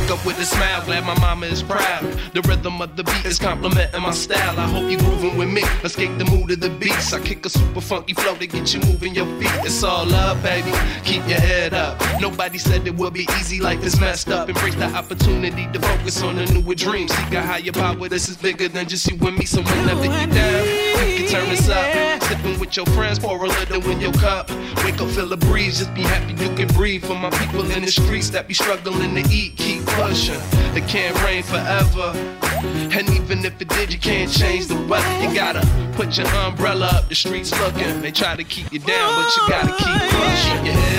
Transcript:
Wake up with a smile, glad my mama is proud. The rhythm of the beat is complimenting my style. I hope you grooving with me, let's get the mood of the beats. I kick a super funky flow to get you moving your feet. It's all love, baby, keep your head up. Nobody said it would be easy, life is messed up. Embrace the opportunity to focus on the newer dreams. Seek a higher power, this is bigger than just you and me. So whenever you down, you can turn this up. Sipping with your friends, pour a little in your cup. Wake up, feel the breeze, just be happy you can breathe. For my people in the streets that be struggling to eat, keep pushing. It can't rain forever, and even if it did, you can't change the weather. You gotta put your umbrella up, the streets looking. They try to keep you down, but you gotta keep pushing. Keep your head